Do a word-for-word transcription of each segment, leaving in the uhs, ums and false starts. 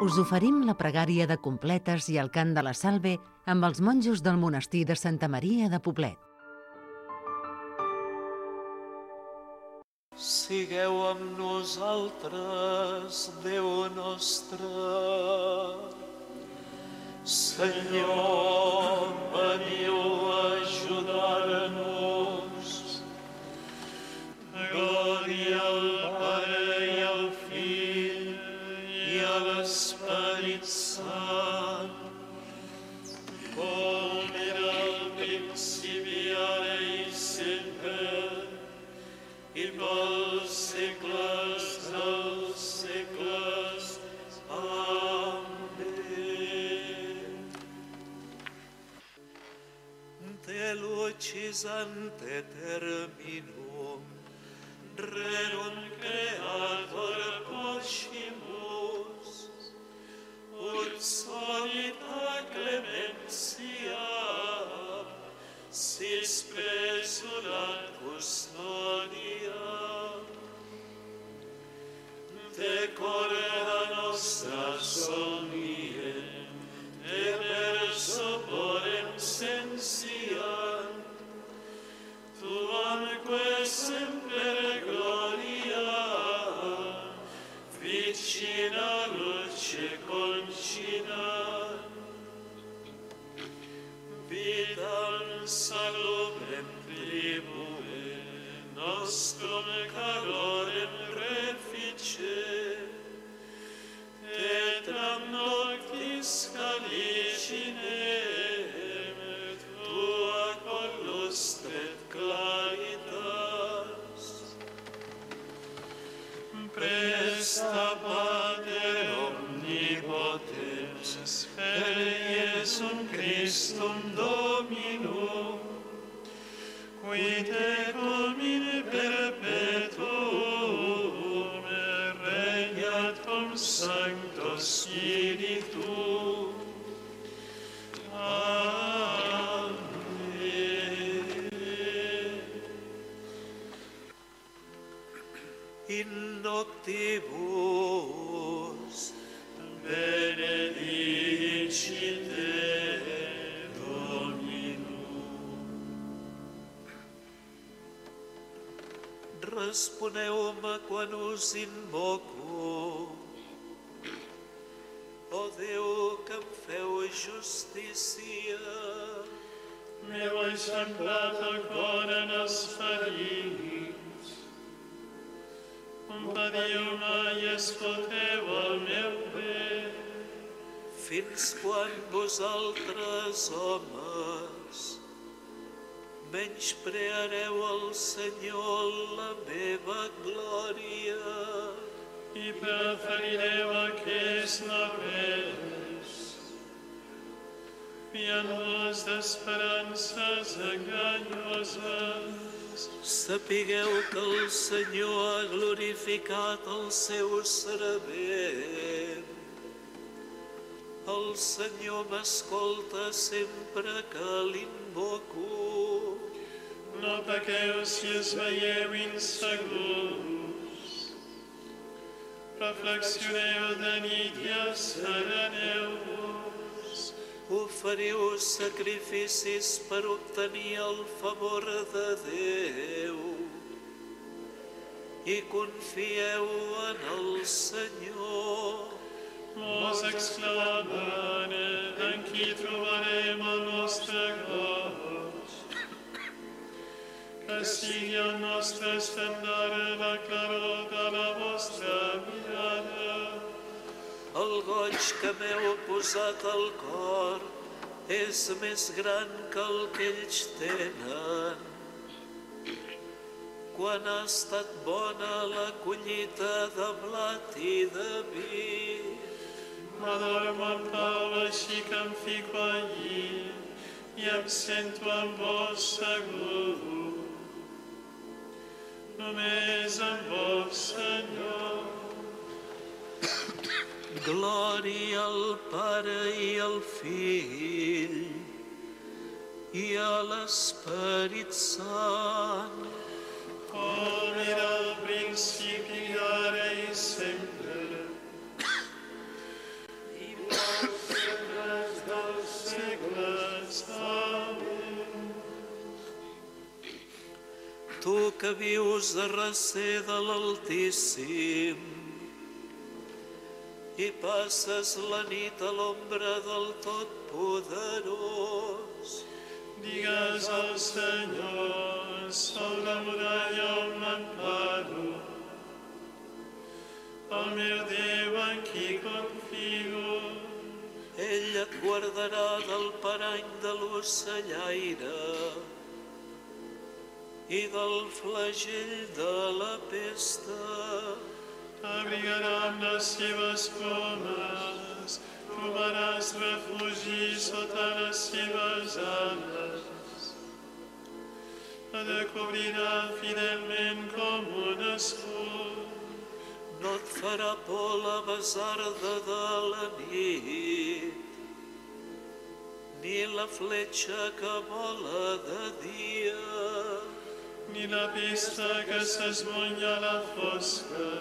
us oferim la pregària de completes i el cant de la salve amb els monjos del monestir de Santa Maria de Poblet. Sigueu amb nosaltres, Déu nostre. Senyor, veniu a ajudar-nos. Glòria al Pare i al Fill i a l'Esperit Sant, com era al principi, ara i sempre, i pels segles dels segles. Amen. De lucis ante terminum, rerum creator poscimus, ut solita clementia, si spesulat custodia, decorda nostra somniem, de verso porem sensiam, tuamque semper gloria, vicina luce concina, vitam salubrem tribue, nostrum calorem refice, tetram noctis calicinem, tua collustret claritas. Presta Pater omnipotens, per Iesum Christum Dominum, qui tecum in perpetuum regnat cum Sancto Spiritu. Amen. In noctibus benedicite Dominum. Responeu-me quan us invoco, o Déu que em feu justícia. Meu eixamplat el cor en els ferits, compadiu-me i escolteu el meu bé. Fins quan vosaltres, homes, menyspreareu el Senyor la meva glòria, i preferireu aquests novells, fiant-vos d'esperances enganyoses. sapigueu que el Senyor ha glorificat el seu servent. El Senyor m'escolta sempre que l'invoco. No pequeu si es veieu insegurs, reflexioneu de nit i assereneu-vos. Oferiu sacrificis per obtenir el favor de Déu i confieu en el Senyor. Mos exclamen, en qui trobarem el nostre goig. Que sigui el nostre estendard la claror de la vostra mirada. El goig que m'heu posat al cor és més gran que el que ells tenen. Quan ha estat bona la collita de blat i de vi, m'adormo en pau, així que em fico allí i em sento en vos segur. Només en vos, Senyor. glòria al Pare i al Fill i a l'Esperit Sant, com era al principi, ara i sempre, que vius a recer de l'Altíssim i passes la nit a l'ombra del Totpoderós. Digues al Senyor, sou la muralla on m'emparo, el meu Déu en qui confio. Ell et guardarà del parany de l'ocellaire i del flagell de la pesta. T'abrigarà amb les seves pomes, trobaràs refugi sota les seves ales. Et cobrirà fidelment com un escut. No et farà por la basarda de la nit, ni la fletxa que vola de dia, ni la pesta que s'esmunya a la fosca,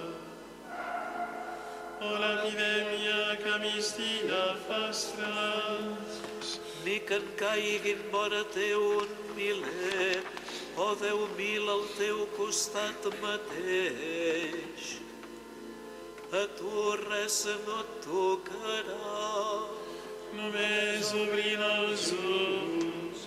o l'epidèmia que a migdia fa estralls. ni que en caiguin vora teu un miler o deu mil al teu costat mateix. A tu res no et tocarà. Només obrint els ulls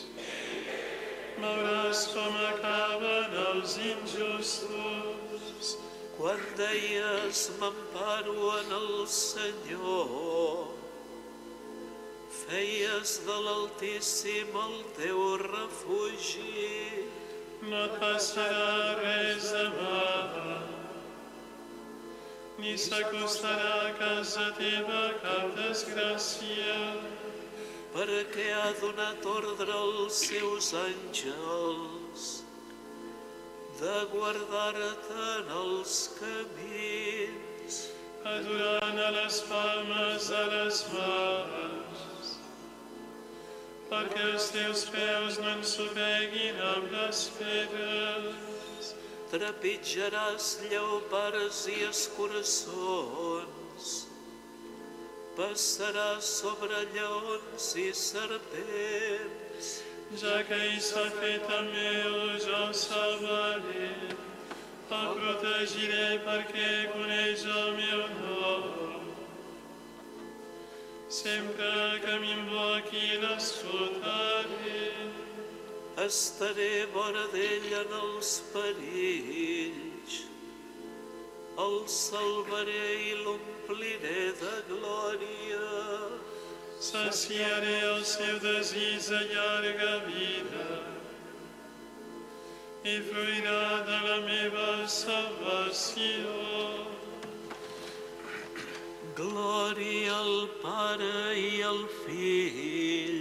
veuràs com acaben els injustos. Quan deies m'emparo en el Senyor, feies de l'Altíssim el teu refugi. No et passarà res de mal, ni s'acostarà a casa teva cap desgràcia, perquè ha donat ordre als seus àngels de guardar-te en els camins. et duran a les palmes de les mans, perquè els teus peus no ensopeguin amb les pedres. Trepitjaràs lleopards i escurçons, passaràs sobre lleons i serpents. Ja que ell s'ha fet el meu, jo el salvaré, el protegiré perquè coneix el meu nom. Sempre que m'invoqui l'escoltaré. Estaré vora d'ell en els perills, el salvaré i l'ompliré de glòria. Saciaré el seu desig de llarga vida i fruirà de la meva salvació. Glòria al Pare i al Fill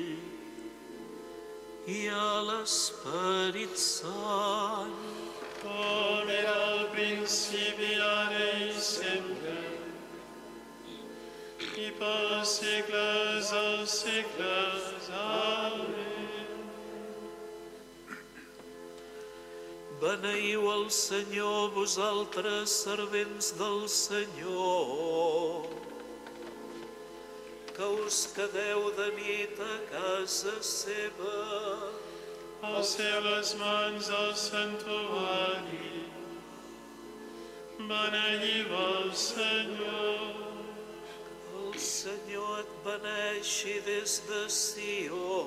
i a l'Esperit Sant, Com era al principi, ara i sempre, i pels segles als segles. Amén. Beneiu el Senyor, vosaltres, servents del Senyor, que us quedeu de nit a casa seva. Alceu les mans al santuari, beneieu el Senyor. El Senyor et beneixi des de Sió,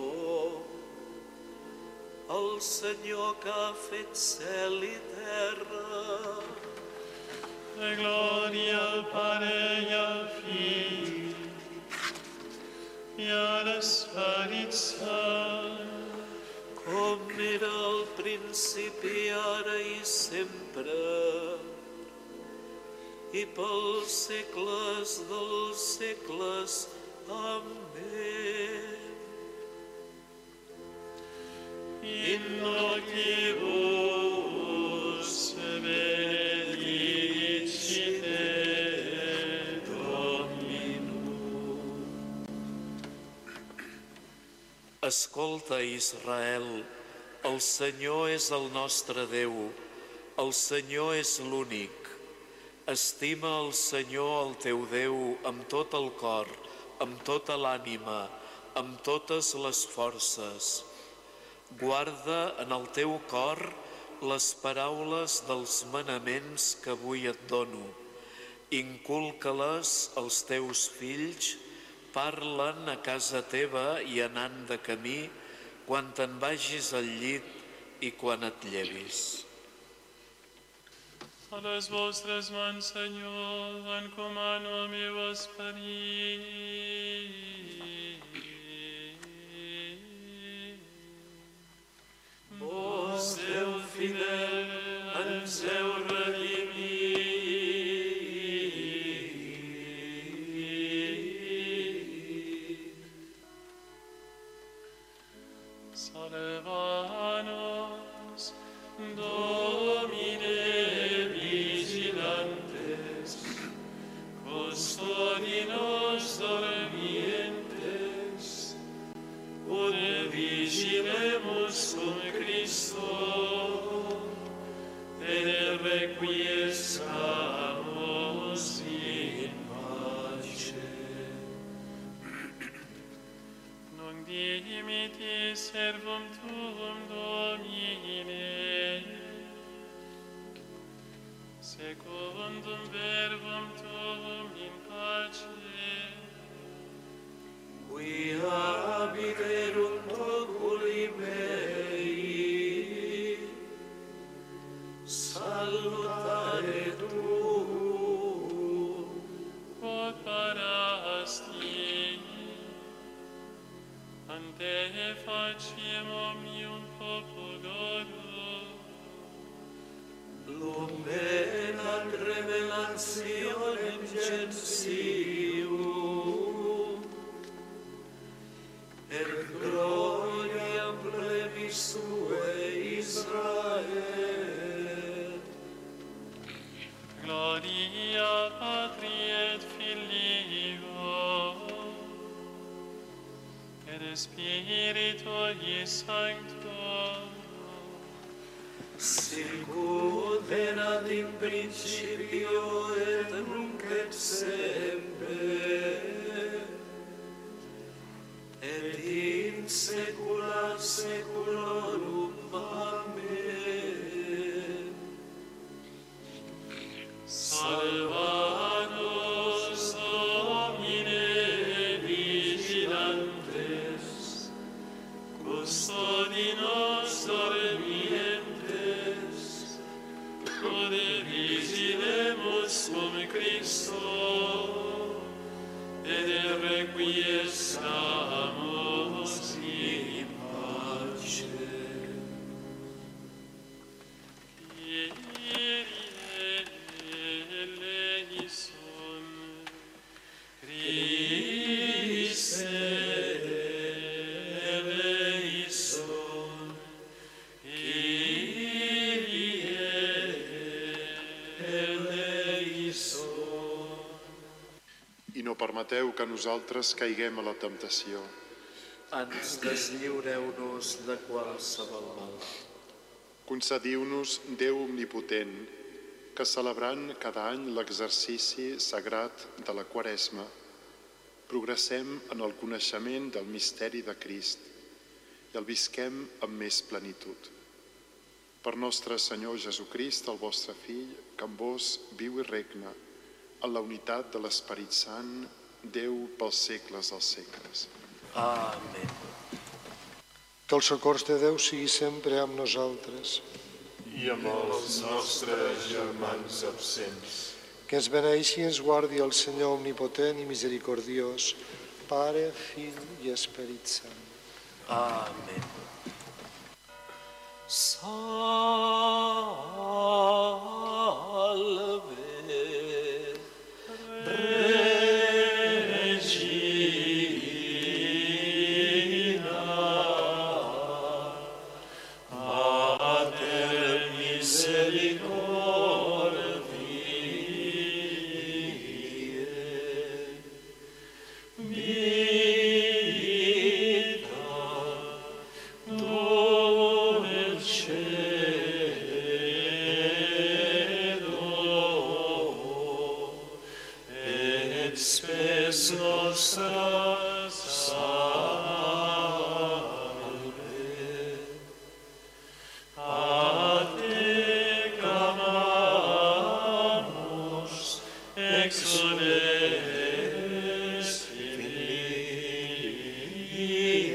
el Senyor que ha fet cel i terra. La glòria al Pare i al Fill i a l'Esperit Sant, Com era al principi, ara i sempre, i pels segles dels segles. Amén. in noctibus benedicite Dominum. Escolta, Israel, el Senyor és el nostre Déu, el Senyor és l'únic. Estima el Senyor el teu Déu amb tot el cor, amb tota l'ànima, amb totes les forces. Guarda en el teu cor les paraules dels manaments que avui et dono. Inculca-les als teus fills, parlen a casa teva i anant de camí, quan te'n vagis al llit i quan et llevis. A les vostres mans, Senyor, encomano el meu esperit. Vós, Déu fidel, ens heu redimit. Salva-nos, Domine, custodinos dormientes, ut vigilemus cum Christo, et requiescamus in pace. Nunc dimitis servum tuum, Domine, secundum verbum tuum in pace. Quia habiterunt oculi mei, salutare tuum. Quod parasti, ante faciem omnium populorum, lumen ad revelationem gentium, et gloriam plebis tuae Israel. Gloria Patri et Filio, et Spiritui Sancto, sicut erat in principio et nunc et semper, et in saecula saeculorum. Amen. Salva nos, Domine, vigilantes, custodinos dormientes, ut vigilemus cum Christo, et requiescamus in pace. Kyrie eleison, Christe eleison, Kyrie eleison. I no permeteu que nosaltres caiguem a la temptació. Ens deslliureu-nos de qualsevol mal. Concediu-nos, Déu omnipotent, que celebrant cada any l'exercici sagrat de la Quaresma, progressem en el coneixement del misteri de Crist i el visquem amb més plenitud. Per nostre Senyor Jesucrist, el vostre Fill, que amb vos viu i regna, en la unitat de l'Esperit Sant, Déu pels segles dels segles. Amén. Que el socors de Déu sigui sempre amb nosaltres. I amb els nostres germans absents. Que ens beneixi i ens guardi el Senyor omnipotent i misericordiós, Pare, Fill i Esperit Sant. Amén. Salve, Regina, Mater misericordiae, vita, dulcedo, et spes nostra salve. A te exones filii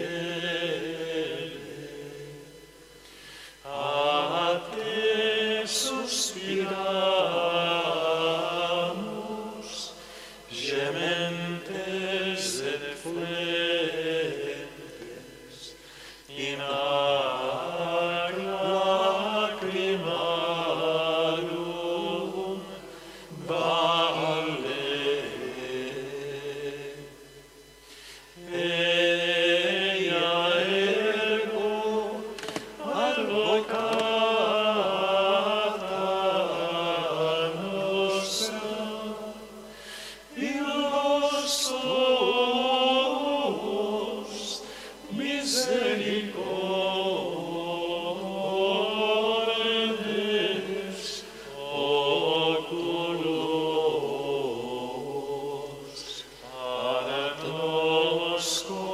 a te suspiramus, gementes et flentes, in ac lacrimarum valle. Eia ergo advocata nostra, illos tuos misericordes oculos ad nos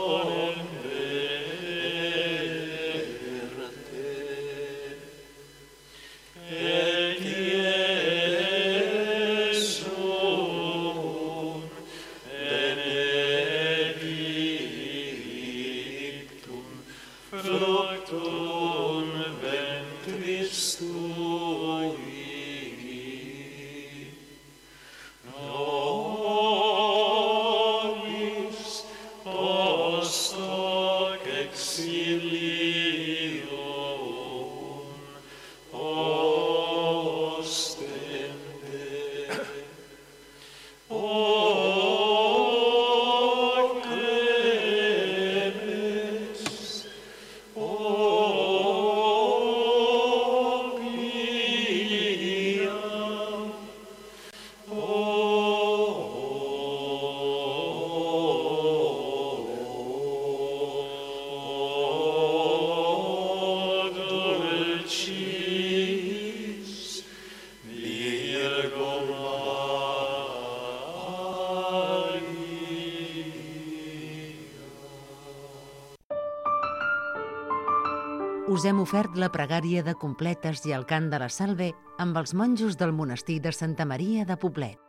converte. Et Iesum benedictum fructum ventris tui, nobis post hoc exilium ostende. O clemens, o pia, o dulcis Virgo Us hem ofert la pregària de completes i el cant de la salve amb els monjos del monestir de Santa Maria de Poblet.